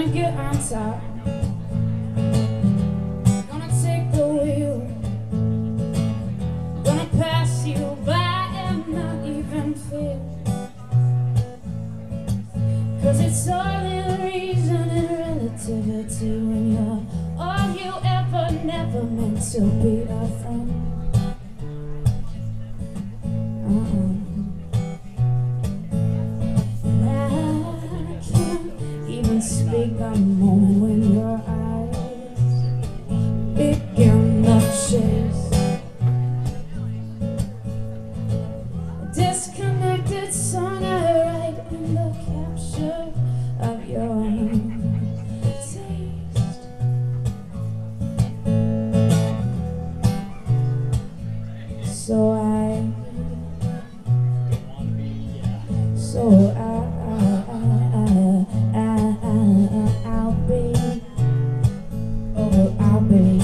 gonna get on top, gonna take the wheel, gonna pass you by and not even feel. 'Cause it's all in reason and relativity when you're all you ever, never meant to be a friend. And I can't even speak a moment when your eyes begin to chase a disconnected song I write in the capture of your taste. So I'll be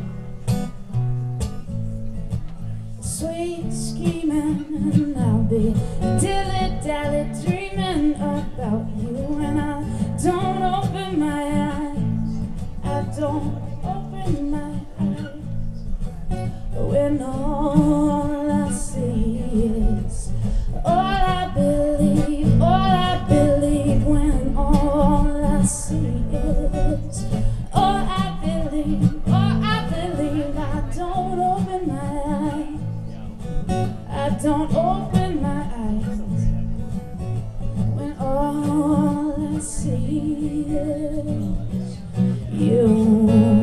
sweet scheming, and I'll be dilly-dally dreaming about you. And I don't open my eyes, I don't open my eyes, when all I see is all I believe when all I see is all I believe. I don't open my eyes, I don't open my eyes, when all I see is you.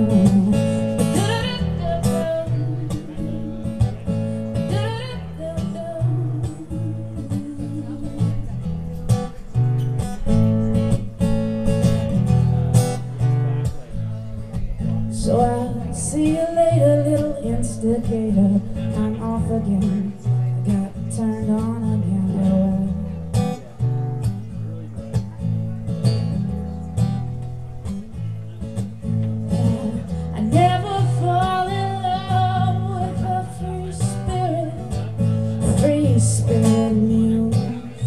So I'll see you later, little instigator. I'm off again, I got turned on again. I never fall in love with a free spirit muse.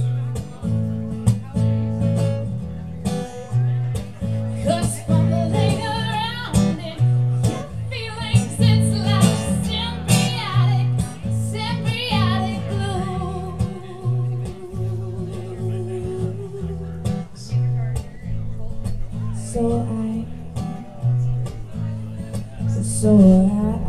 'Cause fumbling around in your feelings, it's like symbiotic glue. So